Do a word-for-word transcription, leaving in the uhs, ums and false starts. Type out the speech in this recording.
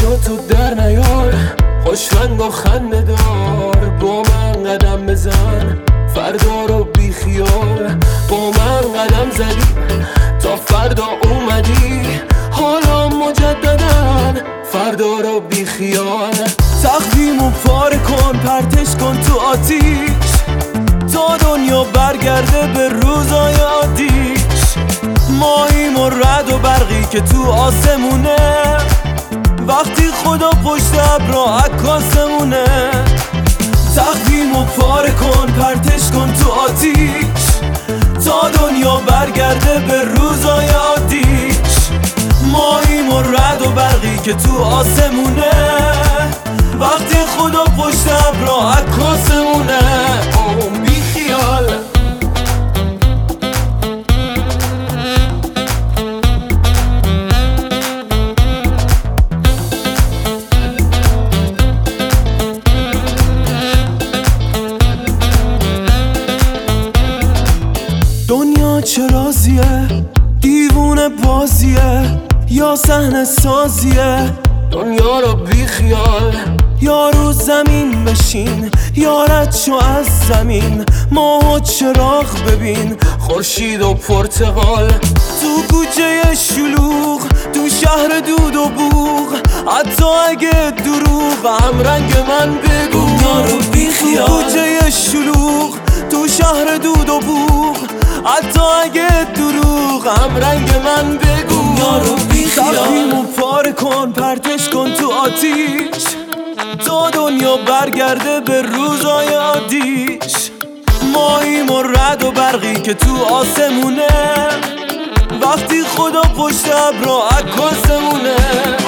منو تو در نیار، خوشرنگ و خنده دار، با من قدم بزن فردا رو بی خیال. با من قدم زدی تا فردا اومدی، حالا مجددن فردا رو بی خیال. تقویمو پاره کن پرتش کن تو آتیش، تا دنیا برگرده به روزای عادیش. ماییم و رد و برقی که تو آسمونه، وقتی خدا پشت ابرا عکاسمونه. تقویمو پاره کن پرتش کن تو آتیش، تا دنیا برگرده به روزای عادیش. ماییم و رد و برقی که تو آسمونه، وقتی خدا پشت ابرا عکاسمونه. اوه بی خیال. دنیا چه رازیه، دیوونه بازیه یا صحنه سازیه؟ دنیا رو بی خیال. یا رو زمین بشین یا رد شو از زمین، ماه و چراغ ببین خورشید و پرتقال. تو کوچه شلوغ تو شهر دود و بوغ، حتی اگه دروغ هم رنگ من بگو. دنیا رو بی خیال. تو کوچه شلوغ تو شهر دود و بوغ، حتی اگه دروغ هم رنگ من بگو. دنیا رو بی خیال. تقویمو پاره کن پرتش کن تو آتیش، تا دنیا برگرده به روزای عادیش. ماییم و رد و برقی که تو آسمونه، وقتی خدا پشت ابرا عکاسمونه.